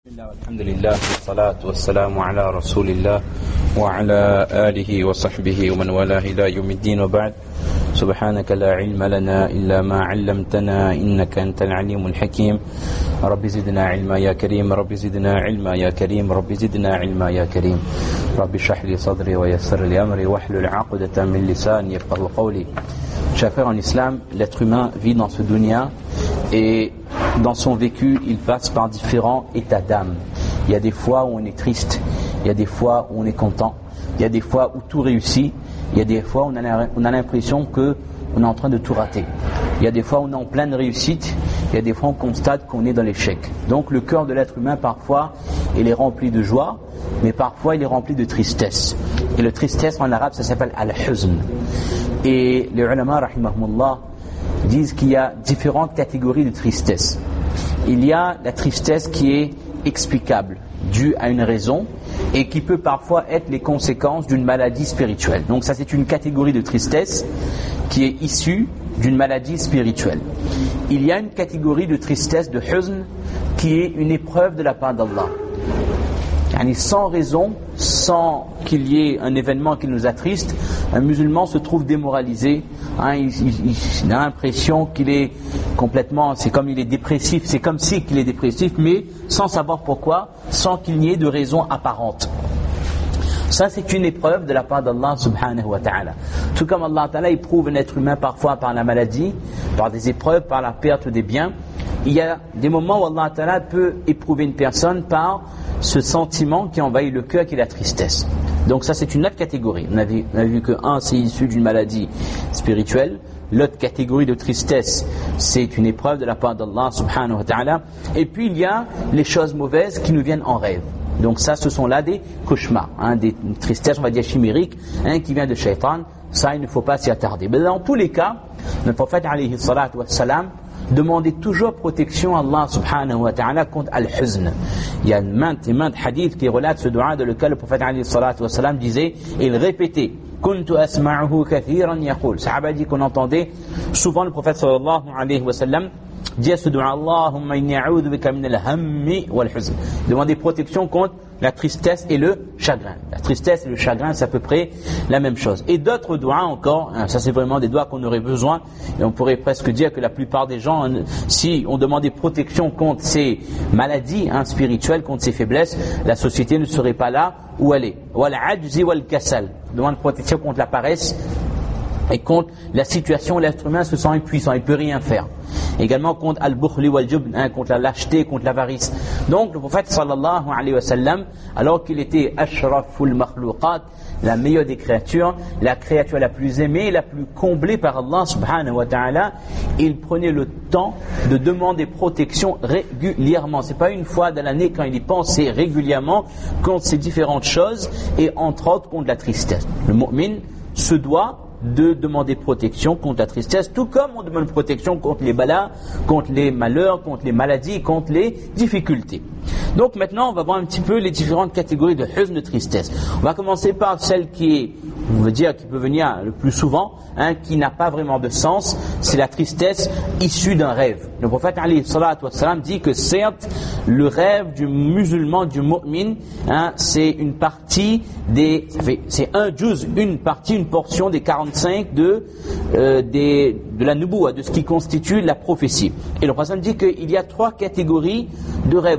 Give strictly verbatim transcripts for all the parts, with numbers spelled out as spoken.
الحمد لله والصلاة والسلام على رسول الله وعلى آله وصحبه ومن والاه إلى يوم الدين وبعد سبحانك لا علم لنا إلا ما علمتنا إنك أنت العليم الحكيم رب زدنا علما يا كريم رب زدنا علما يا كريم رب زدنا علما يا كريم رب اشرح لي صدري ويسر لي أمري واحلل عقدة من لساني يفقهوا قولي. Chers frères en islam, l'être humain vit dans ce dunya et dans son vécu, il passe par différents états d'âme. Il y a des fois où on est triste, il y a des fois où on est content, il y a des fois où tout réussit, il y a des fois où on a l'impression qu'on est en train de tout rater. Il y a des fois où on est en pleine réussite, il y a des fois où on constate qu'on est dans l'échec. Donc le cœur de l'être humain, parfois, il est rempli de joie, mais parfois il est rempli de tristesse. Et le tristesse en arabe, ça s'appelle al-huzn. Et les ulama, rahimahumullah, disent qu'il y a différentes catégories de tristesse. Il y a la tristesse qui est explicable, due à une raison, et qui peut parfois être les conséquences d'une maladie spirituelle. Donc ça, c'est une catégorie de tristesse qui est issue d'une maladie spirituelle. Il y a une catégorie de tristesse, de huzn, qui est une épreuve de la part d'Allah. Sans raison, sans qu'il y ait un événement qui nous attriste, un musulman se trouve démoralisé, hein, il, il, il a l'impression qu'il est complètement, c'est comme il est dépressif, c'est comme si qu'il est dépressif, mais sans savoir pourquoi, sans qu'il n'y ait de raison apparente. Ça, c'est une épreuve de la part d'Allah subhanahu wa ta'ala. Tout comme Allah ta'ala éprouve un être humain parfois par la maladie, par des épreuves, par la perte des biens, il y a des moments où Allah ta'ala peut éprouver une personne par ce sentiment qui envahit le cœur, qui est la tristesse. Donc ça, c'est une autre catégorie. On a vu, on a vu que un, c'est issu d'une maladie spirituelle. L'autre catégorie de tristesse, c'est une épreuve de la part d'Allah subhanahu wa ta'ala. Et puis il y a les choses mauvaises qui nous viennent en rêve. Donc ça, ce sont là des cauchemars, hein, des tristesses, on va dire chimériques, hein, qui viennent de shaitan. Ça, il ne faut pas s'y attarder. Mais dans tous les cas, le prophète alayhi salatu wa salam demandez toujours protection à Allah subhanahu wa ta'ala contre al-huzn. Il y a maintes et maintes hadiths qui relatent ce dua dans lequel le prophète alayhi salatu wa salam disait et il répétait kuntu asma'uhu kathiran yaqul. Sahaba dit qu'on entendait souvent le prophète sallallahu alayhi wa sallam dire ce dua Allahumma inni a'udhu bika min al-hammi wal-huzn. Demandez protection contre la tristesse et le chagrin. La tristesse et le chagrin, c'est à peu près la même chose. Et d'autres doigts encore, hein, ça c'est vraiment des doigts qu'on aurait besoin, et on pourrait presque dire que la plupart des gens, hein, si on demandait protection contre ces maladies hein, spirituelles, contre ces faiblesses, la société ne serait pas là où elle est. Wal ajzi wal kasal. Demande protection contre la paresse et contre la situation où l'être humain se sent impuissant, il ne peut rien faire. Également contre al-bukhli wal-jubn, hein, contre la lâcheté, contre l'avarice. Donc le prophète sallallahu alayhi wa sallam, alors qu'il était ashraful makhluqat, la meilleure des créatures, la créature la plus aimée, la plus comblée par Allah subhanahu wa ta'ala, il prenait le temps de demander protection régulièrement. C'est pas une fois dans l'année quand il y pensait régulièrement contre ces différentes choses et entre autres contre la tristesse. Le mu'min se doit de demander protection contre la tristesse, tout comme on demande protection contre les balas, contre les malheurs, contre les maladies, contre les difficultés. Donc maintenant, on va voir un petit peu les différentes catégories de huzn, de tristesse. On va commencer par celle qui est, on veut dire, qui peut venir le plus souvent, hein, qui n'a pas vraiment de sens, c'est la tristesse issue d'un rêve. Le prophète alayhi salatu wa salam dit que certes, le rêve du musulman, du mu'min, hein, c'est une partie des, ça fait, c'est un juz, une partie, une portion des quarante-cinq de, euh, des, de la nubuwa, de ce qui constitue la prophétie. Et le prophète dit qu'il y a trois catégories de rêves.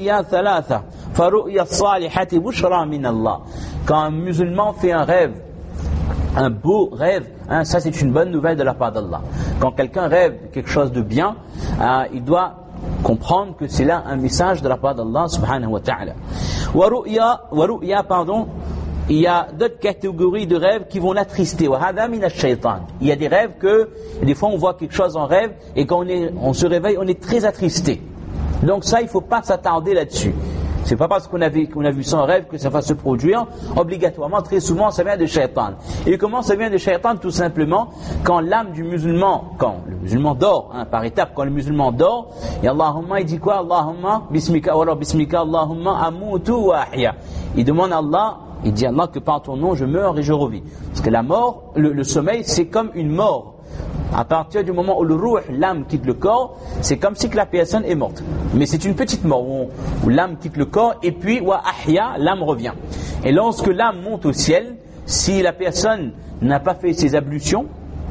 Quand un musulman fait un rêve, un beau rêve, hein, ça c'est une bonne nouvelle de la part d'Allah. Quand quelqu'un rêve quelque chose de bien, hein, il doit comprendre que c'est là un message de la part d'Allah subhanahu wa ta'ala. Wa ru'ya, wa ru'ya, pardon, il y a d'autres catégories de rêves qui vont l'attrister. Il y a des rêves que, des fois on voit quelque chose en rêve et quand on, est, on se réveille, on est très attristé. Donc ça, il ne faut pas s'attarder là-dessus. C'est pas parce qu'on a, vu, qu'on a vu ça en rêve que ça va se produire. Obligatoirement, très souvent, ça vient de shaitan. Et comment ça vient de shaitan? Tout simplement, quand l'âme du musulman, quand le musulman dort, hein, par étapes, quand le musulman dort, et Allahumma, il dit quoi? Allahumma, bismika, wa bismika, Allahumma, amutu wa ahya. Il demande à Allah, il dit à Allah que par ton nom, je meurs et je revis. Parce que la mort, le, le sommeil, c'est comme une mort. À partir du moment où le ruh, l'âme quitte le corps, c'est comme si que la personne est morte. Mais c'est une petite mort où, où l'âme quitte le corps et puis wa ahya, l'âme revient. Et lorsque l'âme monte au ciel, si la personne n'a pas fait ses ablutions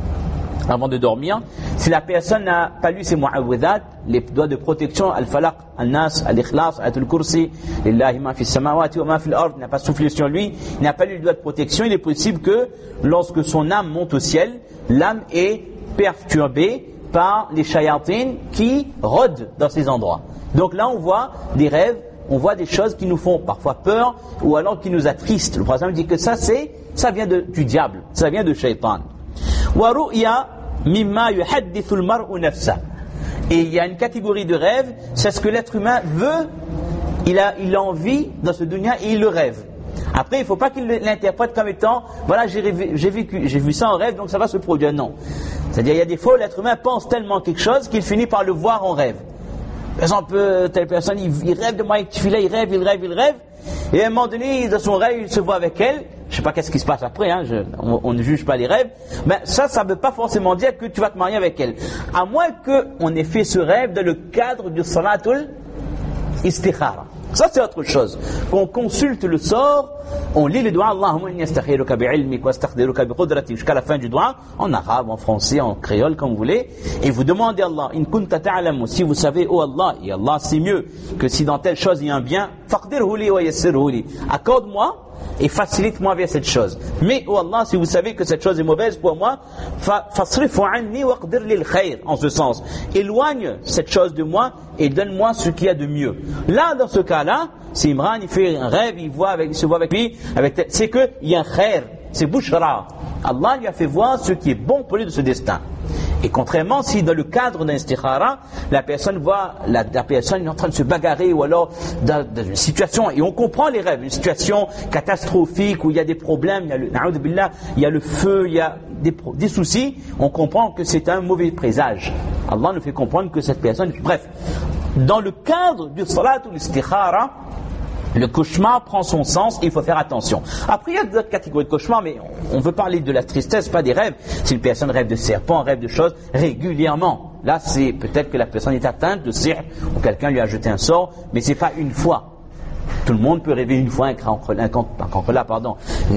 avant de dormir, si la personne n'a pas lu ses mu'awwidat, les doigts de protection, al-falaq, al-nas, al-ikhlas, al kursi, lillahi ma fi samawati wa ma fi al-ard, n'a pas soufflé sur lui, il n'a pas lu les doigts de protection, il est possible que lorsque son âme monte au ciel, l'âme est perturbée par les shayatines qui rôdent dans ces endroits. Donc là on voit des rêves, on voit des choses qui nous font parfois peur ou alors qui nous attristent. Le prophète dit que ça c'est, ça vient de, du diable, ça vient de shaytan. Wa ru'ya mimma yuhaddithu al-mar'u nafsa. Et il y a une catégorie de rêve, c'est ce que l'être humain veut, il a, il a envie dans ce dunya et il le rêve. Après, il ne faut pas qu'il l'interprète comme étant, voilà, j'ai, rêvé, j'ai, vécu, j'ai vu ça en rêve, donc ça va se produire. Non. C'est-à-dire, il y a des fois où l'être humain pense tellement quelque chose qu'il finit par le voir en rêve. Par exemple, telle personne, il, il rêve de moi avec Tfila, il rêve, il rêve, il rêve, et à un moment donné, dans son rêve, il se voit avec elle. Je ne sais pas qu'est-ce qui se passe après, hein, je, on, on ne juge pas les rêves, mais ça, ça ne veut pas forcément dire que tu vas te marier avec elle. À moins qu'on ait fait ce rêve dans le cadre du salatul istikhara. Ça c'est autre chose. On consulte le sort, on lit le doigt Allahumma inni astakhiruka bi'ilmik wa astaqdiruka biqudratik jusqu'à la fin du doigt, en arabe, en français, en créole, comme vous voulez, et vous demandez à Allah, in kunta ta'lamu, si vous savez, oh Allah, et Allah c'est mieux que si dans telle chose il y a un bien, faqdirhu li wa yassirhu li, accorde-moi et facilite-moi vers cette chose. Mais, oh Allah, si vous savez que cette chose est mauvaise pour moi, fasrifu anni waqdir lil khair, en ce sens. Éloigne cette chose de moi et donne-moi ce qu'il y a de mieux. Là, dans ce cas-là, si Imran, il fait un rêve, il, voit avec, il se voit avec lui, avec, c'est qu'il y a un khair, c'est bushra. Allah lui a fait voir ce qui est bon pour lui de ce destin. Et contrairement, si dans le cadre d'un istikhara, la personne voit, la, la personne est en train de se bagarrer, ou alors dans, dans une situation, et on comprend les rêves, une situation catastrophique où il y a des problèmes, il y a le, na'oudhu billah, il y a le feu, il y a des, des soucis, on comprend que c'est un mauvais présage. Allah nous fait comprendre que cette personne, bref, dans le cadre du salat ou l'istikhara, le cauchemar prend son sens et il faut faire attention. Après, il y a d'autres catégories de cauchemars, mais on veut parler de la tristesse, pas des rêves. Si une personne rêve de serpent, rêve de choses régulièrement, là, c'est peut-être que la personne est atteinte de sihr ou quelqu'un lui a jeté un sort, mais c'est pas une fois. Tout le monde peut rêver une fois un cancrelat, pardon,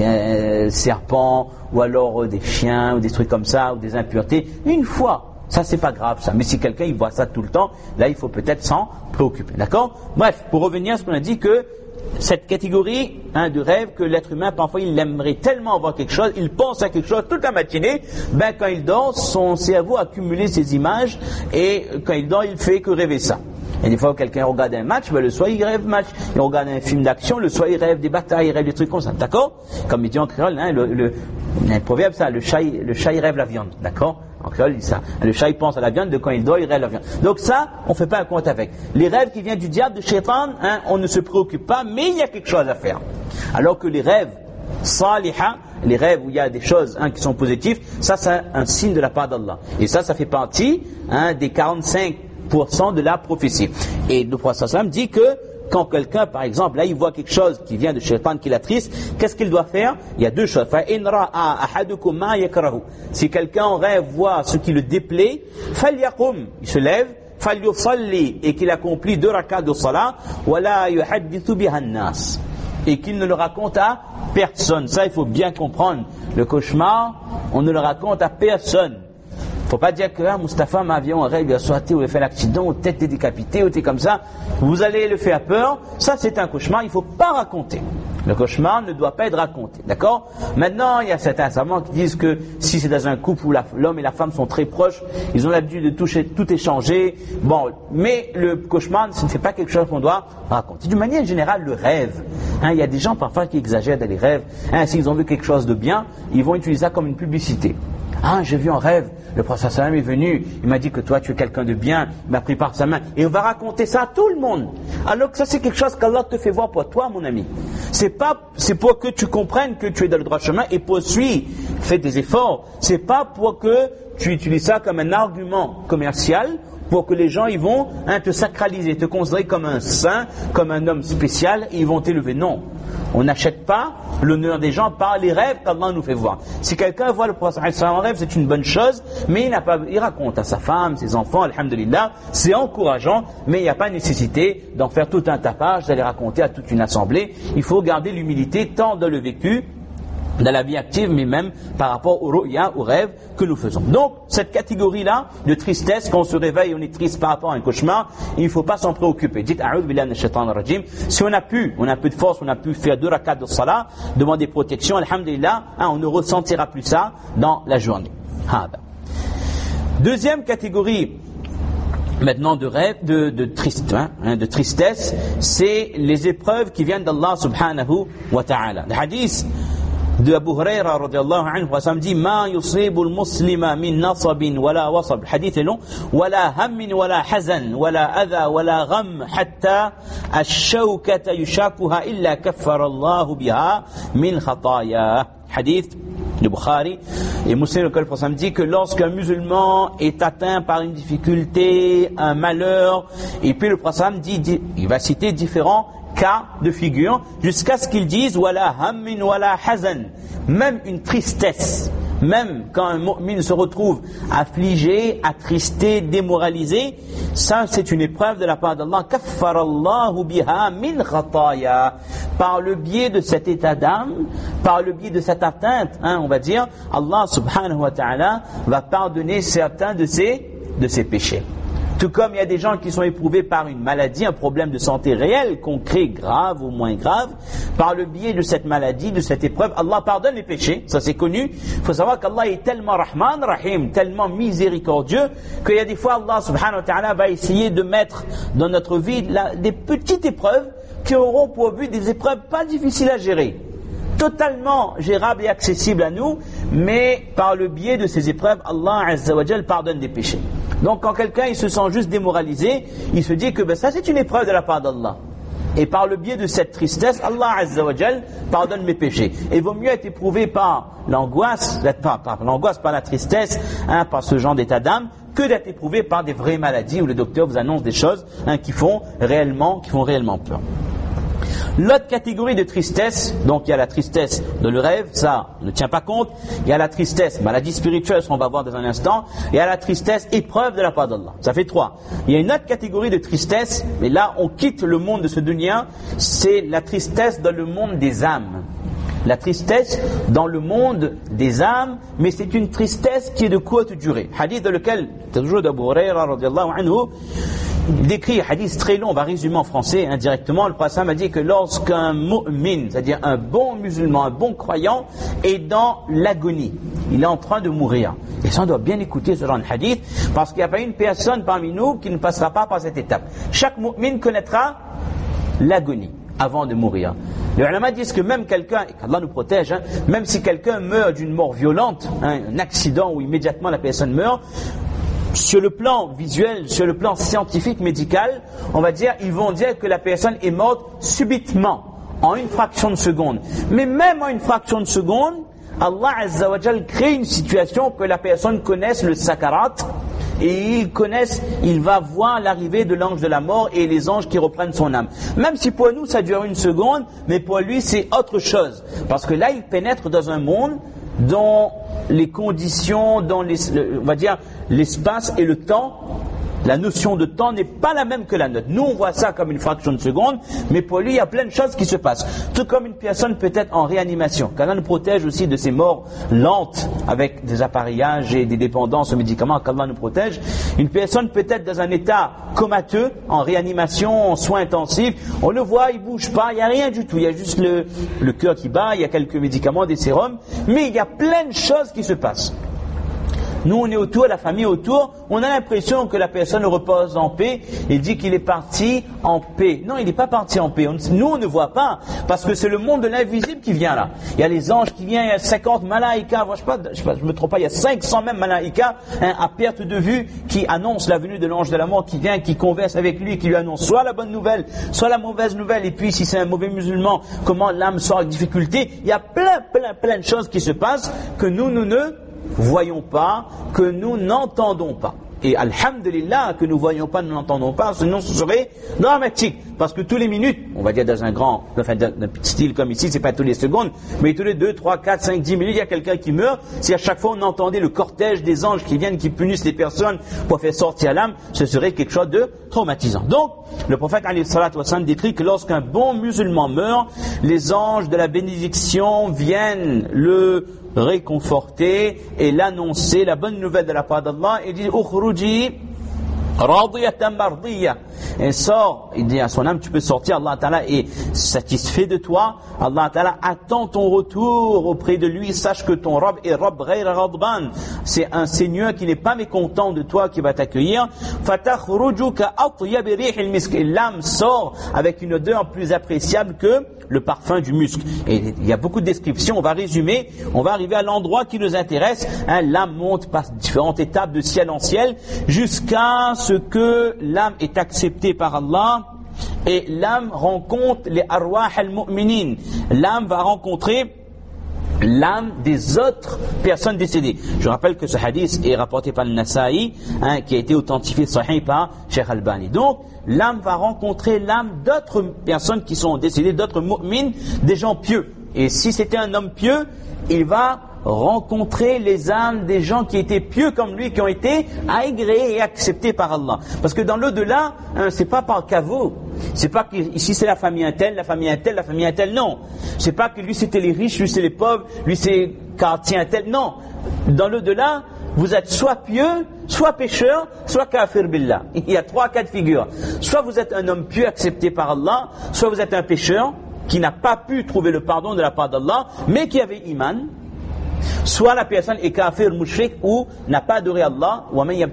un serpent, ou alors des chiens, ou des trucs comme ça, ou des impuretés, une fois. Ça, c'est pas grave, ça. Mais si quelqu'un, il voit ça tout le temps, là, il faut peut-être s'en préoccuper. D'accord? Bref, pour revenir à ce qu'on a dit que cette catégorie hein, de rêve que l'être humain, parfois, il aimerait tellement avoir quelque chose, il pense à quelque chose toute la matinée, ben, quand il dort, son cerveau a accumulé ces images, et quand il dort, il fait que rêver ça. Et des fois, où quelqu'un regarde un match, ben, le soir, il rêve match. Il regarde un film d'action, le soir, il rêve des batailles, il rêve des trucs comme ça. D'accord? Comme il dit en créole, hein, le, le, il y a un proverbe, ça, le chat, le chat, il rêve la viande. D'accord? En créole, il dit ça. Le chat, il pense à la viande, de quand il dort, il rêve la viande. Donc ça, on ne fait pas un compte avec. Les rêves qui viennent du diable, de shaitan, hein, on ne se préoccupe pas, mais il y a quelque chose à faire. Alors que les rêves saliha, les rêves où il y a des choses hein, qui sont positives, ça, c'est un, un signe de la part d'Allah. Et ça, ça fait partie hein, des quarante-cinq pour cent de la prophétie. Et le prophète sallam dit que quand quelqu'un, par exemple, là, il voit quelque chose qui vient de shaitan qui l'attriste, qu'est-ce qu'il doit faire? Il y a deux choses. Si quelqu'un en rêve voit ce qui le déplaît, il se lève, et qu'il accomplit deux rakats de salat, et qu'il ne le raconte à personne. Ça, il faut bien comprendre. Le cauchemar, on ne le raconte à personne. Il ne faut pas dire que ah, Mustapha m'a avion en rêve, il a sauté ou il a fait l'accident, ou tête est décapitée, ou t'es comme ça. Vous allez le faire peur. Ça, c'est un cauchemar, il ne faut pas raconter. Le cauchemar ne doit pas être raconté. D'accord? Maintenant, il y a certains savants qui disent que si c'est dans un couple où la, l'homme et la femme sont très proches, ils ont l'habitude de toucher, tout échanger. Bon, mais le cauchemar, ce ne fait pas quelque chose qu'on doit raconter. D'une manière générale, le rêve. Hein, il y a des gens parfois qui exagèrent dans les rêves. Hein, s'ils ont vu quelque chose de bien, ils vont utiliser ça comme une publicité. Ah, j'ai vu en rêve, le prophète sallam est venu, il m'a dit que toi tu es quelqu'un de bien, il m'a pris par sa main, et on va raconter ça à tout le monde. Alors que ça c'est quelque chose qu'Allah te fait voir pour toi, mon ami. C'est pas, c'est pour que tu comprennes que tu es dans le droit chemin et poursuis, fais des efforts. C'est pas pour que tu utilises ça comme un argument commercial pour que les gens ils vont hein, te sacraliser, te considérer comme un saint, comme un homme spécial, et ils vont t'élever. Non, on n'achète pas l'honneur des gens par les rêves qu'Allah nous fait voir. Si quelqu'un voit le prophète en rêve, c'est une bonne chose, mais il n'a pas, il raconte à sa femme, ses enfants, alhamdulillah, c'est encourageant, mais il n'y a pas nécessité d'en faire tout un tapage, d'aller raconter à toute une assemblée. Il faut garder l'humilité tant dans le vécu, dans la vie active, mais même par rapport au ru'ya, aux rêves que nous faisons. Donc, cette catégorie-là de tristesse, quand on se réveille, on est triste par rapport à un cauchemar, il ne faut pas s'en préoccuper. Dites, a'udhu billahi minash shaitanir rajim. Si on a pu, on a un peu de force, on a pu faire deux rakats de salat, demander protection, alhamdulillah, hein, on ne ressentira plus ça dans la journée. Hada. Deuxième catégorie, maintenant de rêve, de, de, triste, hein, de tristesse, c'est les épreuves qui viennent d'Allah subhanahu wa ta'ala. Le hadith de Abu Huraira radiyallahu anhu, ça me dit ma yusibu al-muslima min nasabin wala wasab, le hadith est long, wala hammin wala hazan wala adha wala gham hatta ash-shawkata yushakuha illa kaffara Allah biha min khataya. Hadith de Bukhari et Muslim, lequel le me dit que lorsqu'un musulman est atteint par une difficulté, un malheur, et puis le prophète dit, dit, il va citer différents cas de figure jusqu'à ce qu'ils disent wala hammin wala hazan, même une tristesse, même quand un mu'min se retrouve affligé, attristé, démoralisé, ça c'est une épreuve de la part d'Allah. Kaffarallahu biha min khataya, par le biais de cet état d'âme, par le biais de cette atteinte, hein, on va dire, Allah subhanahu wa ta'ala va pardonner certains de ses, de ses péchés. Tout comme il y a des gens qui sont éprouvés par une maladie, un problème de santé réel, concret, grave ou moins grave, par le biais de cette maladie, de cette épreuve, Allah pardonne les péchés, ça c'est connu. Il faut savoir qu'Allah est tellement Rahman, Rahim, tellement miséricordieux, qu'il y a des fois Allah subhanahu wa ta'ala va essayer de mettre dans notre vie là, des petites épreuves qui auront pour but des épreuves pas difficiles à gérer, totalement gérables et accessibles à nous, mais par le biais de ces épreuves, Allah Azza wa Jal pardonne des péchés. Donc quand quelqu'un il se sent juste démoralisé, il se dit que ben, ça c'est une épreuve de la part d'Allah. Et par le biais de cette tristesse, Allah Azza wa Jal pardonne mes péchés. Et il vaut mieux être éprouvé par l'angoisse, pas par l'angoisse, par la tristesse, hein, par ce genre d'état d'âme, que d'être éprouvé par des vraies maladies où le docteur vous annonce des choses hein, qui font réellement, qui font réellement peur. L'autre catégorie de tristesse, donc il y a la tristesse de le rêve, ça on ne tient pas compte. Il y a la tristesse, maladie spirituelle, ça on va voir dans un instant. Il y a la tristesse, épreuve de la part d'Allah. Ça fait trois. Il y a une autre catégorie de tristesse, mais là on quitte le monde de ce dunya, c'est la tristesse dans le monde des âmes. La tristesse dans le monde des âmes, mais c'est une tristesse qui est de courte durée. Hadith dans lequel, toujours d'Abu Huraira radiyallahu anhu, il décrit un hadith très long, on va résumer en français indirectement. Le prophète m'a dit que lorsqu'un mu'min, c'est-à-dire un bon musulman, un bon croyant, est dans l'agonie, il est en train de mourir. Et ça on doit bien écouter ce genre de hadith, parce qu'il n'y a pas une personne parmi nous qui ne passera pas par cette étape. Chaque mu'min connaîtra l'agonie avant de mourir. Les ulama disent que même quelqu'un, et qu'Allah nous protège, hein, même si quelqu'un meurt d'une mort violente, hein, un accident où immédiatement la personne meurt, sur le plan visuel, sur le plan scientifique, médical, on va dire, ils vont dire que la personne est morte subitement, en une fraction de seconde. Mais même en une fraction de seconde, Allah Azza wa Jal crée une situation que la personne connaisse le sakarat, et il connaisse, il va voir l'arrivée de l'ange de la mort et les anges qui reprennent son âme. Même si pour nous ça dure une seconde, mais pour lui c'est autre chose. Parce que là il pénètre dans un monde dont les conditions, dont les, on va dire l'espace et le temps, la notion de temps n'est pas la même que la nôtre. Nous on voit ça comme une fraction de seconde, mais pour lui il y a plein de choses qui se passent. Tout comme une personne peut être en réanimation. qu'Allah nous protège aussi de ces morts lentes avec des appareillages et des dépendances aux médicaments, qu'Allah nous protège. Une personne peut être dans un état comateux, en réanimation, en soins intensifs. On le voit, il bouge pas, il n'y a rien du tout. Il y a juste le, le cœur qui bat, il y a quelques médicaments, des sérums, mais il y a plein de choses qui se passent. Nous on est autour, la famille autour, on a l'impression que la personne repose en paix et dit qu'il est parti en paix. Non, il n'est pas parti en paix. Nous on ne voit pas, parce que c'est le monde de l'invisible qui vient là. Il y a les anges qui viennent, il y a cinquante malaïkas, je sais pas, je sais pas, je me trompe pas, il y a cinq cents même malaïkas hein, à perte de vue qui annoncent la venue de l'ange de la mort, qui vient, qui converse avec lui, qui lui annonce soit la bonne nouvelle, soit la mauvaise nouvelle. Et puis si c'est un mauvais musulman, comment l'âme sort avec difficulté. Il y a plein, plein, plein de choses qui se passent que nous, nous ne voyons pas, que nous n'entendons pas. Et alhamdulillah que nous ne voyons pas, nous n'entendons pas, sinon ce serait dramatique. Parce que tous les minutes, on va dire dans un grand, enfin dans un petit style comme ici, c'est pas tous les secondes, mais tous les deux, trois, quatre, cinq, dix minutes, il y a quelqu'un qui meurt. Si à chaque fois on entendait le cortège des anges qui viennent, qui punissent les personnes pour faire sortir l'âme, ce serait quelque chose de traumatisant. Donc, le prophète alayhi salatu wa sallam décrit que lorsqu'un bon musulman meurt, les anges de la bénédiction viennent le réconforter et l'annoncer, la bonne nouvelle de la part d'Allah, et dit ukhruji radiyatan mardiya, et sort, il dit à son âme, tu peux sortir, Allah Ta'ala est satisfait de toi, Allah Ta'ala attend ton retour auprès de lui, sache que ton Rabb est Rabb ghayra ghadban, c'est un Seigneur qui n'est pas mécontent de toi, qui va t'accueillir. Fatakhruju ka atyab rihil misk, l'âme sort avec une odeur plus appréciable que le parfum du musc. Et il y a beaucoup de descriptions, on va résumer, on va arriver à l'endroit qui nous intéresse. Hein, l'âme monte par différentes étapes de ciel en ciel jusqu'à ce que l'âme est acceptée par Allah et l'âme rencontre les arwah al-mu'minin. L'âme va rencontrer l'âme des autres personnes décédées. Je rappelle que ce hadith est rapporté par le Nasa'i, hein, qui a été authentifié sahih par Cheikh Albani. Donc, l'âme va rencontrer l'âme d'autres personnes qui sont décédées, d'autres mu'min, des gens pieux. Et si c'était un homme pieux, il va rencontrer les âmes des gens qui étaient pieux comme lui, qui ont été agréés et acceptés par Allah. Parce que dans l'au-delà, hein, c'est pas par caveau. C'est pas que ici c'est la famille un tel, la famille un tel, la famille un tel, non. C'est pas que lui c'était les riches, lui c'est les pauvres, lui c'est quartier un tel, non. Dans l'au-delà, vous êtes soit pieux, soit pécheur, soit kafir billah. Il y a trois cas de figure. Soit vous êtes un homme pieux accepté par Allah, soit vous êtes un pécheur qui n'a pas pu trouver le pardon de la part d'Allah, mais qui avait iman. Soit la personne est kafir, mushrik, ou n'a pas adoré Allah.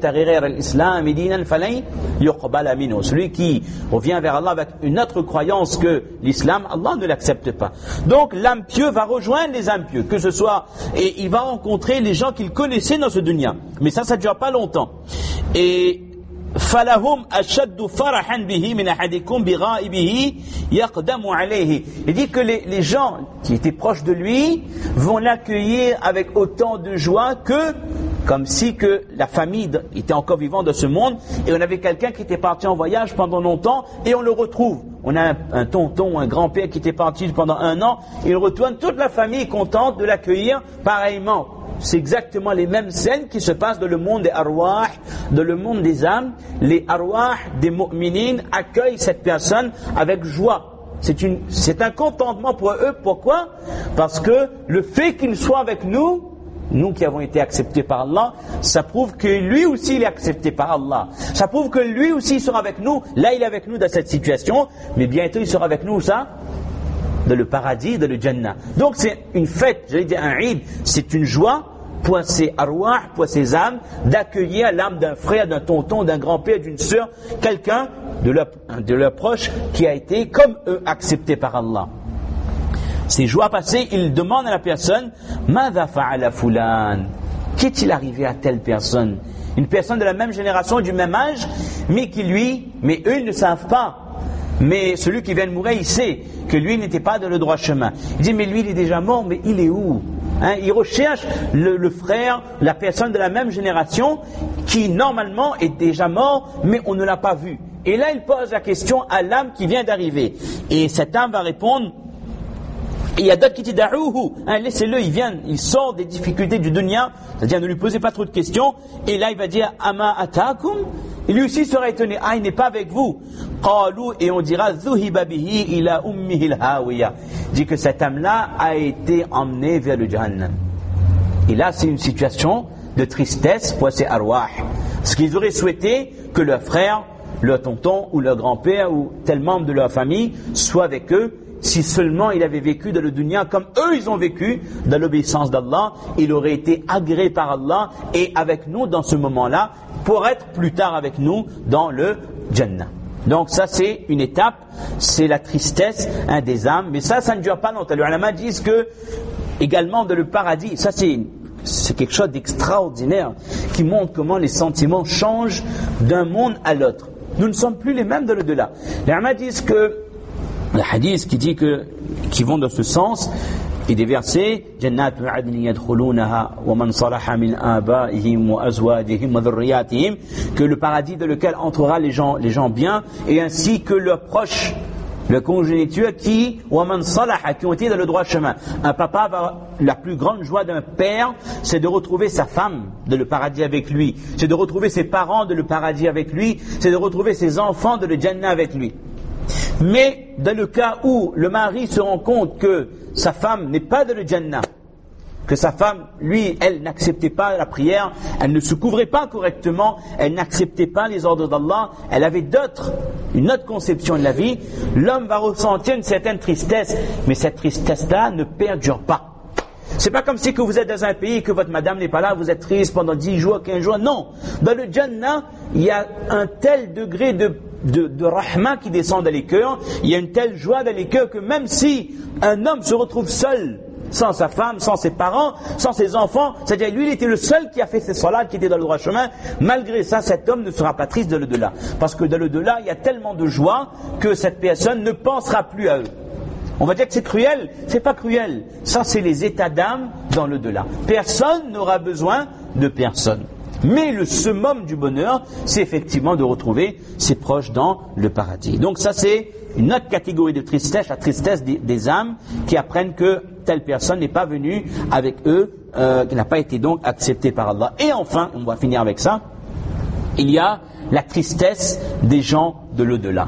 Celui qui revient vers Allah avec une autre croyance que l'islam, Allah ne l'accepte pas. Donc l'âme pieux va rejoindre les âmes pieux, que ce soit, et il va rencontrer les gens qu'il connaissait dans ce dunya. Mais ça, ça ne dure pas longtemps. Et فَلَهُمْ أَشَدُّ فَرَحًا بِهِ مِنْ أَحَدِكُمْ بِغَائِبِهِ يَقْدَمُ عَلَيْهِ. Il dit que les, les gens qui étaient proches de lui vont l'accueillir avec autant de joie que, comme si que la famille était encore vivante de ce monde, et on avait quelqu'un qui était parti en voyage pendant longtemps, et on le retrouve. On a un, un tonton, un grand-père qui était parti pendant un an, il retourne, toute la famille est contente de l'accueillir pareillement. C'est exactement les mêmes scènes qui se passent dans le monde des arwah, dans le monde des âmes. Les arwah des mu'minines accueillent cette personne avec joie. C'est, une, c'est un contentement pour eux. Pourquoi? Parce que le fait qu'il soit avec nous, nous qui avons été acceptés par Allah, ça prouve que lui aussi il est accepté par Allah. Ça prouve que lui aussi il sera avec nous. Là il est avec nous dans cette situation, mais bientôt il sera avec nous, ça dans le paradis, dans le Jannah. Donc c'est une fête, j'allais dire un Eid, c'est une joie pour ces arwah, pour ces âmes, d'accueillir l'âme d'un frère, d'un tonton, d'un grand-père, d'une sœur, quelqu'un de leur, de leur proche qui a été, comme eux, accepté par Allah. Ces joies passées, ils demandent à la personne, Mada fa'ala fulan? Qu'est-il arrivé à telle personne? Une personne de la même génération, du même âge, mais qui lui, mais eux ils ne savent pas. Mais celui qui vient de mourir, il sait que lui n'était pas dans le droit chemin. Il dit, mais lui il est déjà mort, mais il est où? Hein, il recherche le, le frère, la personne de la même génération qui normalement est déjà mort, mais on ne l'a pas vu. Et là il pose la question à l'âme qui vient d'arriver. Et cette âme va répondre, il y a d'autres qui disent da'ouhu, hein, laissez-le, il vient, il sort des difficultés du dunya, c'est-à-dire ne lui posez pas trop de questions, et là il va dire ama atakum, et lui aussi sera étonné, ah il n'est pas avec vous. Qalu, et on dira dhuhiba bihi ila ummihi al-hawiya, dit que cette âme-là a été emmenée vers le Jahannam. Et là c'est une situation de tristesse pour ces arwah, parce qu'ils auraient souhaité que leur frère, leur tonton ou leur grand-père ou tel membre de leur famille soit avec eux. Si seulement il avait vécu dans le dunya comme eux ils ont vécu dans l'obéissance d'Allah, il aurait été agréé par Allah et avec nous dans ce moment-là pour être plus tard avec nous dans le Jannah. Donc ça c'est une étape, c'est la tristesse, hein, des âmes, mais ça ça ne dure pas longtemps. Les ulama disent que également dans le paradis, ça c'est c'est quelque chose d'extraordinaire qui montre comment les sentiments changent d'un monde à l'autre. Nous ne sommes plus les mêmes dans l'au-delà. Les ulama disent que le hadith qui dit que, qui vont dans ce sens, et des versets, Jannatu adni yadkhulunaha wa man salaha min abaihim wa azwajihim wa dhurriyyatihim que le paradis dans lequel entrera les gens, les gens bien, et ainsi que leurs proches, le congéniture qui, waman salaha, qui ont été dans le droit chemin. Un papa va, la plus grande joie d'un père, c'est de retrouver sa femme dans le paradis avec lui, c'est de retrouver ses parents dans le paradis avec lui, c'est de retrouver ses enfants dans le Jannah avec lui. Mais dans le cas où le mari se rend compte que sa femme n'est pas dans le Jannah, que sa femme, lui, elle n'acceptait pas la prière, elle ne se couvrait pas correctement, elle n'acceptait pas les ordres d'Allah, elle avait d'autres, une autre conception de la vie, l'homme va ressentir une certaine tristesse, mais cette tristesse-là ne perdure pas. C'est pas comme si que vous êtes dans un pays et que votre madame n'est pas là, vous êtes triste pendant dix jours, quinze jours, non. Dans le Jannah, il y a un tel degré de, de, de rahma qui descend dans les cœurs, il y a une telle joie dans les cœurs que même si un homme se retrouve seul, sans sa femme, sans ses parents, sans ses enfants, c'est-à-dire lui il était le seul qui a fait ses salades, qui était dans le droit chemin, malgré ça cet homme ne sera pas triste dans le delà, parce que dans le delà il y a tellement de joie que cette personne ne pensera plus à eux. On va dire que c'est cruel, c'est pas cruel, ça c'est les états d'âme dans le delà. Personne n'aura besoin de personne. Mais le summum du bonheur, c'est effectivement de retrouver ses proches dans le paradis. Donc ça c'est une autre catégorie de tristesse, la tristesse des, des âmes qui apprennent que telle personne n'est pas venue avec eux, euh, qui n'a pas été donc acceptée par Allah. Et enfin, on va finir avec ça, il y a la tristesse des gens de l'au-delà.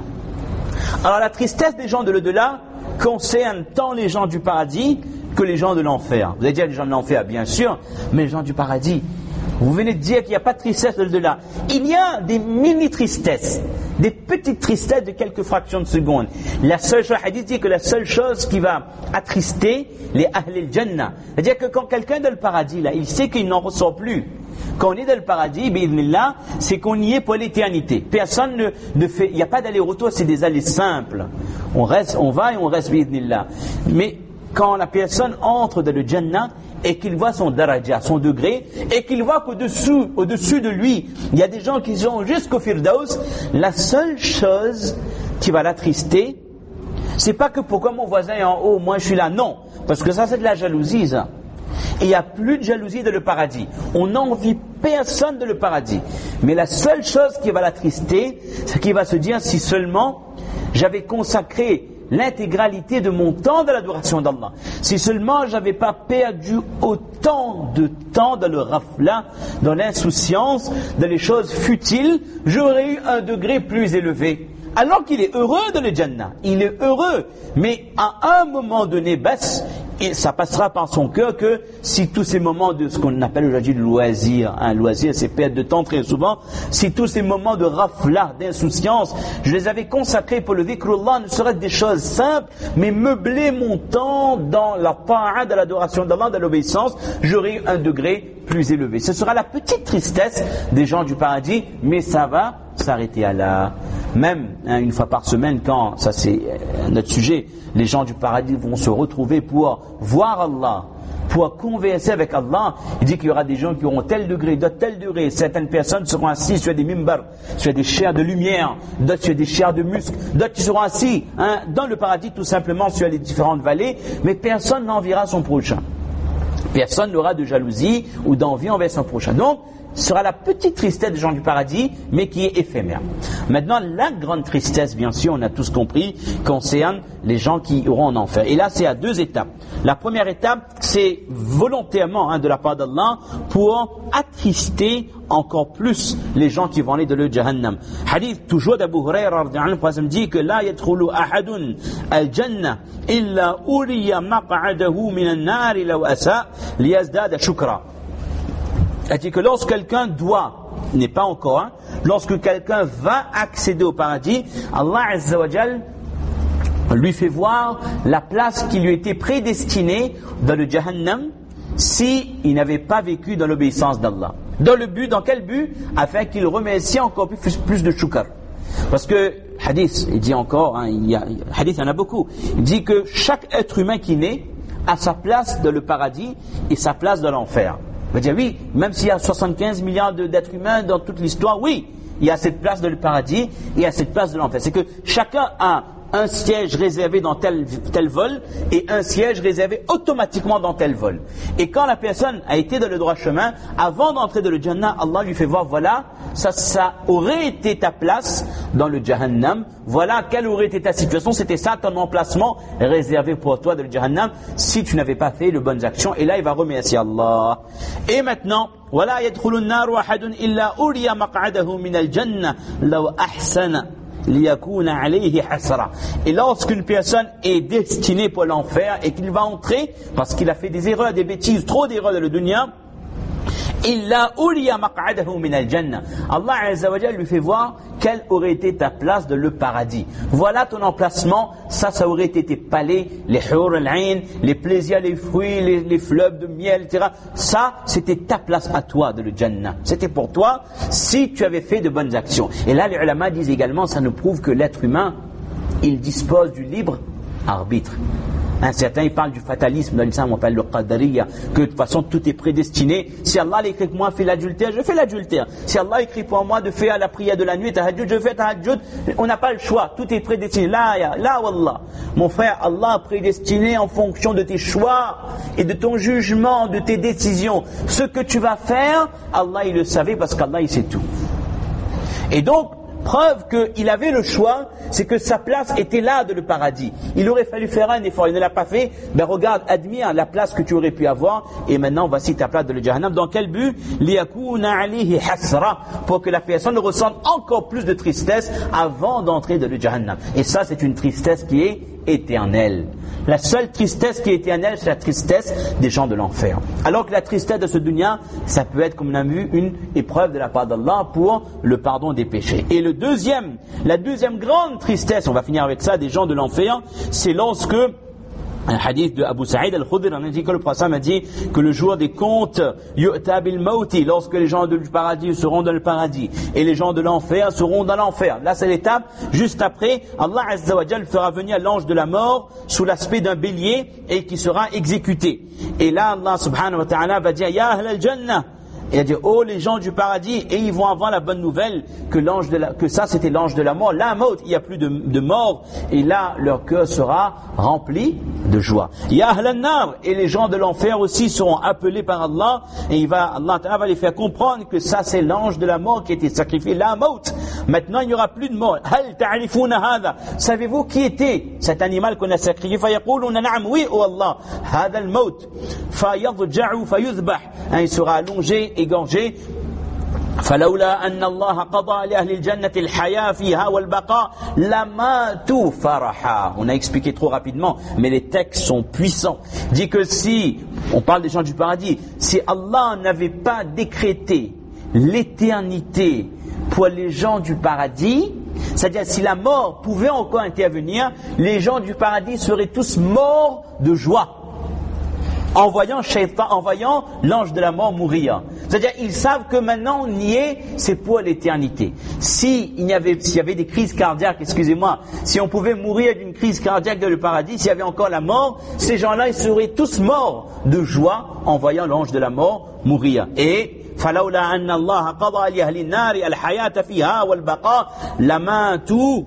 Alors la tristesse des gens de l'au-delà concerne tant les gens du paradis que les gens de l'enfer. Vous allez dire les gens de l'enfer, bien sûr, mais les gens du paradis. Vous venez de dire qu'il n'y a pas de tristesse de l'au-delà. Il y a des mini-tristesses, des petites tristesses de quelques fractions de secondes. La seule chose, le hadith dit que la seule chose qui va attrister les Ahl al-Jannah, c'est-à-dire que quand quelqu'un est dans le paradis, là, il sait qu'il n'en ressort plus. Quand on est dans le paradis, bi'idhnillah, c'est qu'on y est pour l'éternité. Personne ne, ne fait, il n'y a pas d'aller-retour, c'est des allées simples. On reste, on va et on reste bi'idhnillah. Mais quand la personne entre dans le Jannah, et qu'il voit son daraja, son degré, et qu'il voit qu'au-dessus, au-dessus de lui, il y a des gens qui sont jusqu'au Firdaus, la seule chose qui va l'attrister, c'est pas que pourquoi mon voisin est en haut, moi je suis là, non, parce que ça c'est de la jalousie, ça. Et il n'y a plus de jalousie dans le paradis. On n'envie personne dans le paradis. Mais la seule chose qui va l'attrister, c'est qu'il va se dire, si seulement j'avais consacré l'intégralité de mon temps dans l'adoration d'Allah. Si seulement je n'avais pas perdu autant de temps dans le rafla, dans l'insouciance, dans les choses futiles, j'aurais eu un degré plus élevé. Alors qu'il est heureux dans le Jannah, il est heureux, mais à un moment donné, baisse, et ça passera par son cœur que si tous ces moments de ce qu'on appelle aujourd'hui le loisir, un hein, loisir c'est perte de temps très souvent, si tous ces moments de rafla, d'insouciance, je les avais consacrés pour le dhikrullah, ne seraient des choses simples, mais meubler mon temps dans la ta'a, dans l'adoration d'Allah, dans l'obéissance, j'aurai un degré plus élevé. Ce sera la petite tristesse des gens du paradis, mais ça va s'arrêter à là. Même hein, une fois par semaine, quand, ça c'est notre sujet, les gens du paradis vont se retrouver pour voir Allah, pour converser avec Allah. Il dit qu'il y aura des gens qui auront tel degré, d'autres tel degré. Certaines personnes seront assises sur des mimbars, sur des chairs de lumière, d'autres sur des chairs de muscles, d'autres qui seront assis hein, dans le paradis tout simplement sur les différentes vallées, mais personne n'enviera son prochain. Personne n'aura de jalousie ou d'envie envers son prochain. Donc, ce sera la petite tristesse des gens du paradis, mais qui est éphémère. Maintenant, la grande tristesse, bien sûr, on a tous compris, concerne les gens qui iront en enfer. Et là, c'est à deux étapes. La première étape, c'est volontairement hein, de la part d'Allah pour attrister encore plus les gens qui vont aller dans le Jahannam. Hadith toujours d'Abu Hurayra, le dit que la yadkhulu ahadun al-jannah illa uriya maq'adahu min an-nar law asa liyazdada shukra. C'est-à-dire que lorsque quelqu'un doit, n'est pas encore un, lorsque quelqu'un va accéder au paradis, Allah Azza wa Jal lui fait voir la place qui lui était prédestinée dans le Jahannam si il n'avait pas vécu dans l'obéissance d'Allah. Dans le but, dans quel but? Afin qu'il remercie encore plus, plus de shukr. Parce que, hadith, il dit encore, hein, il y a, hadith, il y en a beaucoup, il dit que chaque être humain qui naît a sa place dans le paradis et sa place dans l'enfer. On va dire oui, même s'il y a soixante-quinze milliards d'êtres humains dans toute l'histoire, oui, il y a cette place dans le paradis et il y a cette place de l'enfer. C'est que chacun a un siège réservé dans tel, tel vol et un siège réservé automatiquement dans tel vol. Et quand la personne a été dans le droit chemin, avant d'entrer dans le Jannah, Allah lui fait voir, voilà, ça, ça aurait été ta place dans le Jahannam, voilà quelle aurait été ta situation, c'était ça ton emplacement réservé pour toi dans le Jahannam si tu n'avais pas fait de bonnes actions. Et là il va remercier Allah. Et maintenant, وَلَا يَدْخُلُ النَّارُ أَحَدٌ إِلَّا أُرِيَ مَقْعَدَهُ مِنَ الْجَنَّةِ لَوْ أَحْسَنَ لِيَكُونَ عَلَيْهِ حَسْرًا. Et lorsqu'une personne est destinée pour l'enfer et qu'il va entrer parce qu'il a fait des erreurs, des bêtises, trop d'erreurs dans le dunya, إِلَّا أُرِيَ مَقْعَدَهُ مِنَ الْجَنَّةِ, Allah Azza wa Jalla lui fait voir quelle aurait été ta place dans le paradis. Voilà ton emplacement, ça, ça aurait été tes palais, les hur al-ain, les plaisirs, les fruits, les, les fleuves de miel, et cetera. Ça, c'était ta place à toi dans le Jannah. C'était pour toi si tu avais fait de bonnes actions. Et là, les ulama disent également, ça nous prouve que l'être humain, il dispose du libre arbitre. Un certain, il parle du fatalisme dans l'islam, on appelle le qadariya, que de toute façon tout est prédestiné. Si Allah écrit pour moi fait l'adultère, je fais l'adultère. Si Allah écrit pour moi de faire la prière de la nuit, tahajjud, je fais tahajjud. On n'a pas le choix, tout est prédestiné. Là, là, wallah. Mon frère, Allah a prédestiné en fonction de tes choix et de ton jugement, de tes décisions. Ce que tu vas faire, Allah il le savait parce qu'Allah il sait tout. Et donc, preuve qu'il avait le choix, c'est que sa place était là dans le paradis. Il aurait fallu faire un effort, il ne l'a pas fait. Ben regarde, admire la place que tu aurais pu avoir, et maintenant voici ta place dans le Jahannam. Dans quel but? Liyakuna alayhi hasra, pour que la personne ressente encore plus de tristesse avant d'entrer dans le Jahannam. Et ça, c'est une tristesse qui est éternelle. La seule tristesse qui est éternelle, c'est la tristesse des gens de l'enfer. Alors que la tristesse de ce dunya, ça peut être, comme on a vu, une épreuve de la part d'Allah pour le pardon des péchés. Et le deuxième, la deuxième grande tristesse, on va finir avec ça, des gens de l'enfer, c'est lorsque un hadith de Abu Sa'id al-Khudri, on a dit que le prophète a dit que le jour des comptes, yu'ta bil mauti, lorsque les gens du paradis seront dans le paradis et les gens de l'enfer seront dans l'enfer. Là, c'est l'étape. Juste après, Allah Azza wa Jal fera venir l'ange de la mort sous l'aspect d'un bélier et qui sera exécuté. Et là, Allah subhanahu wa ta'ala va dire, Ya ahl al-jannah, et il dit, oh les gens du paradis, et ils vont avoir la bonne nouvelle que l'ange de la, que ça c'était l'ange de la mort, la mort, il n'y a plus de, de mort, et là leur cœur sera rempli de joie. Ya ahlan nar, et les gens de l'enfer aussi seront appelés par Allah, et il va, Allah va les faire comprendre que ça c'est l'ange de la mort qui a été sacrifié, la mort. Maintenant il n'y aura plus de mort. Hal ta'rifuna hadha, savez-vous qui était cet animal qu'on a sacrifié? Fayaquluna na'am, oui, oh Allah, hadha al-maut, fayadja'u fayudhbah, il sera allongé, égorgé. فلولا أن الله قضى لأهل الجنة الحياة فيها والبقاء لماتوا فرحا. On a expliqué trop rapidement, mais les textes sont puissants. Dit que si, on parle des gens du paradis, si Allah n'avait pas décrété l'éternité pour les gens du paradis, c'est-à-dire si la mort pouvait encore intervenir, les gens du paradis seraient tous morts de joie. En voyant Shaitan, en voyant l'ange de la mort mourir. C'est-à-dire, ils savent que maintenant on y est, c'est pour l'éternité. Si il y avait, s'il y avait des crises cardiaques, excusez-moi, si on pouvait mourir d'une crise cardiaque dans le paradis, s'il y avait encore la mort, ces gens-là, ils seraient tous morts de joie en voyant l'ange de la mort mourir. Et فَلَوْلَا أَنَّ اللَّهَ قَضَى لِأَهْلِ النَّارِ الْحَيَاةَ فِيهَا وَالْبَقَاءَ لَمَاتُوا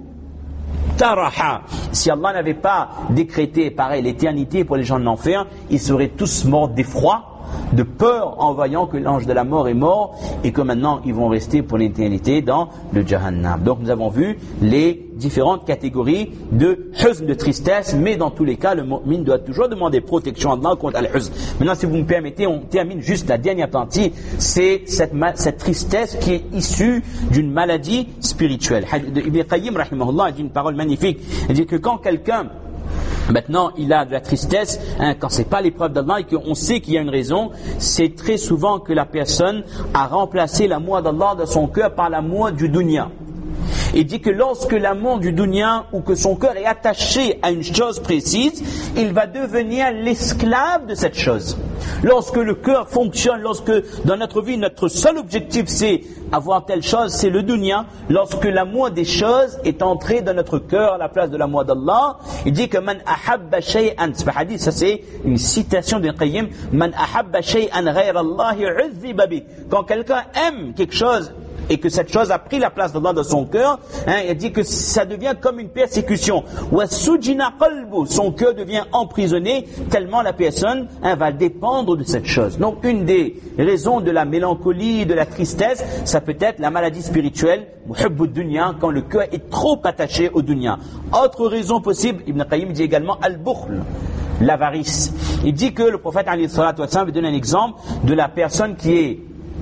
Taraha. Si Allah n'avait pas décrété pareil l'éternité pour les gens de l'enfer, ils seraient tous morts d'effroi, de peur en voyant que l'ange de la mort est mort et que maintenant ils vont rester pour l'éternité dans le Jahannam. Donc nous avons vu les différentes catégories de huzn, de tristesse, mais dans tous les cas le mu'min doit toujours demander protection à Allah contre al-huzn. Maintenant si vous me permettez, on termine juste la dernière partie, c'est cette, cette tristesse qui est issue d'une maladie spirituelle. Ibn Qayyim rahimahullah dit une parole magnifique, il dit que quand quelqu'un maintenant, il a de la tristesse, hein, quand c'est pas l'épreuve d'Allah et qu'on sait qu'il y a une raison, c'est très souvent que la personne a remplacé l'amour d'Allah dans son cœur par l'amour du dunya. Il dit que lorsque l'amour du dunya ou que son cœur est attaché à une chose précise, il va devenir l'esclave de cette chose. Lorsque le cœur fonctionne, lorsque dans notre vie, notre seul objectif c'est avoir telle chose, c'est le dunya, lorsque l'amour des choses est entré dans notre cœur à la place de l'amour d'Allah, il dit que man ahabba shay'an, c'est pas hadith, ça c'est une citation d'Ibn Qayyim, man ahabba shay'an ghayra Allah uzziba bi. Quand quelqu'un aime quelque chose et que cette chose a pris la place d'Allah dans son cœur, hein, il dit que ça devient comme une persécution. Son cœur devient emprisonné tellement la personne hein, va dépendre de cette chose. Donc une des raisons de la mélancolie, de la tristesse, ça peut être la maladie spirituelle, quand le cœur est trop attaché au dunya. Autre raison possible, Ibn Qayyim dit également al-bukhl, l'avarice. Il dit que le prophète alayhi salatu wa sallam donne un exemple de la personne qui est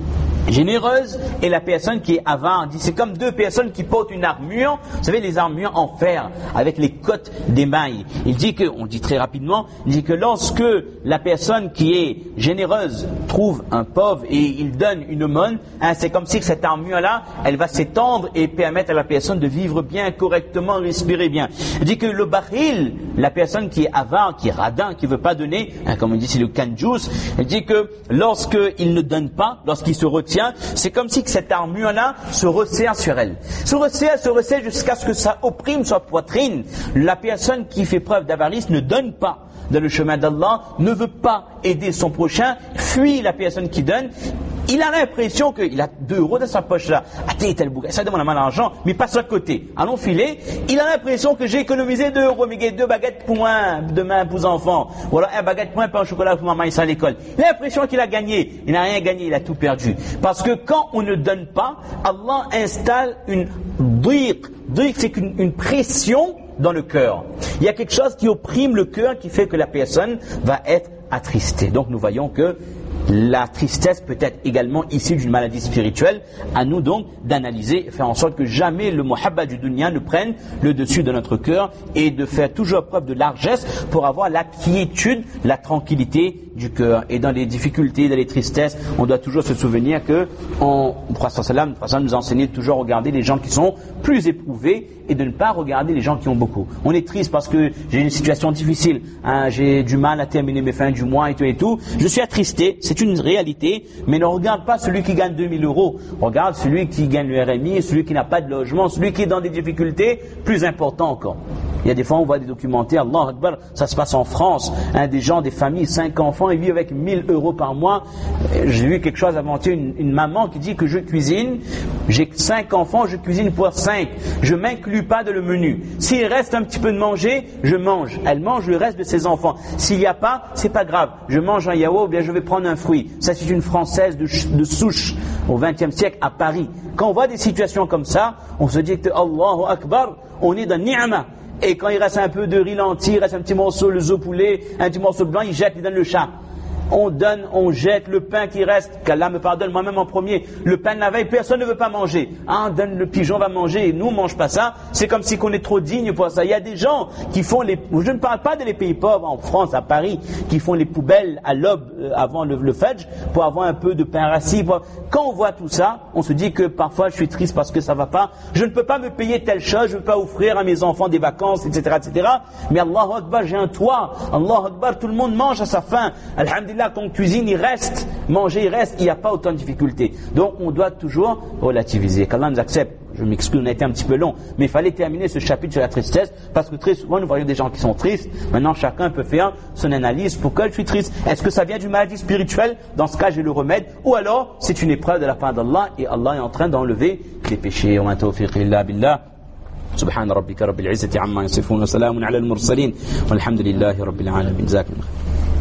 généreuse et la personne qui est avare. C'est comme deux personnes qui portent une armure, vous savez les armures en fer avec les côtes d'émail. Il dit que, on dit très rapidement, il dit que lorsque la personne qui est généreuse trouve un pauvre et il donne une aumône, hein, c'est comme si cette armure-là, elle va s'étendre et permettre à la personne de vivre bien, correctement, respirer bien. Il dit que le bakhil, la personne qui est avare, qui est radin, qui ne veut pas donner, hein, comme on dit c'est le kanjous, il dit que lorsqu'il ne donne pas, lorsqu'il se retient, c'est comme si cette armure-là se resserre sur elle. Se resserre, se resserre jusqu'à ce que ça opprime sa poitrine. La personne qui fait preuve d'avarice ne donne pas dans le chemin d'Allah, ne veut pas aider son prochain, fuit la personne qui donne. Il a l'impression qu'il a deux euros dans sa poche là. Attends, tel bouquet, ça demande mal l'argent, mais passe à côté. Allons filer. Il a l'impression que j'ai économisé deux euros, mais deux baguettes pour moi, demain pour les enfants. Ou alors un baguette pour moi, pain au chocolat pour maman, il à l'école. Il a l'impression qu'il a gagné. Il n'a rien gagné, il a tout perdu. Parce que quand on ne donne pas, Allah installe une dhiq. Dhiq, c'est une, une pression dans le cœur. Il y a quelque chose qui opprime le cœur, qui fait que la personne va être attristée. Donc nous voyons que la tristesse peut être également issue d'une maladie spirituelle. À nous donc d'analyser, faire en sorte que jamais le muhabba du dunya ne prenne le dessus de notre cœur et de faire toujours preuve de largesse pour avoir la quiétude, la tranquillité du cœur. Et dans les difficultés, dans les tristesses, on doit toujours se souvenir que on, le prophète sallallahu alayhi wa sallam nous a enseigné de toujours regarder les gens qui sont plus éprouvés et de ne pas regarder les gens qui ont beaucoup. On est triste parce que j'ai une situation difficile, hein, j'ai du mal à terminer mes fins du mois et tout et tout. Je suis attristé, c'est une réalité, mais ne regarde pas celui qui gagne deux mille euros. Regarde celui qui gagne le R M I, celui qui n'a pas de logement, celui qui est dans des difficultés, plus important encore. Il y a des fois on voit des documentaires, Allah Akbar, ça se passe en France, hein, des gens, des familles, cinq enfants, ils vivent avec mille euros par mois. J'ai vu quelque chose avant-hier, une, une maman qui dit que je cuisine, j'ai cinq enfants, je cuisine pour cinq, je m'inclus pas dans le menu. S'il reste un petit peu de manger, je mange. Elle mange le reste de ses enfants. S'il n'y a pas, c'est pas grave. Je mange un yaourt, ou bien je vais prendre un fruit. Ça c'est une Française de, de souche au vingtième siècle à Paris. Quand on voit des situations comme ça, on se dit que Allahu Akbar, on est dans ni'ma. Et quand il reste un peu de riz lentilles, il reste un petit morceau de zo poulet, un petit morceau de blanc, il jette, il donne le chat. On donne, on jette le pain qui reste, qu'Allah me pardonne, moi-même en premier, le pain de la veille, personne ne veut pas manger. Ah, on donne, le pigeon va manger, et nous on ne mange pas ça, c'est comme si on est trop digne pour ça. Il y a des gens qui font les, je ne parle pas des pays pauvres, en France, à Paris, qui font les poubelles à l'aube, euh, avant le, le fajr, pour avoir un peu de pain rassis. Pour... Quand on voit tout ça, on se dit que parfois je suis triste parce que ça va pas, je ne peux pas me payer telle chose, je ne peux pas offrir à mes enfants des vacances, et cetera, et cetera. Mais Allahu Akbar, j'ai un toit, Allahu Akbar, tout le monde mange à sa faim, alhamdulillah. Ton cuisine, il reste, manger, il reste, il n'y a pas autant de difficultés. Donc, on doit toujours relativiser. Qu'Allah nous accepte. Je m'excuse, on a été un petit peu long, mais il fallait terminer ce chapitre sur la tristesse, parce que très souvent, nous voyons des gens qui sont tristes. Maintenant, chacun peut faire son analyse. Pourquoi je suis triste? Est-ce que ça vient d'une maladie spirituelle? Dans ce cas, j'ai le remède. Ou alors, c'est une épreuve de la part d'Allah, et Allah est en train d'enlever les péchés. Wa ma tawfiq illa billah. سبحان ربك رب العزة عما يصفون وسلام على المرسلين والحمد لله رب العالمين. جزاكم الله.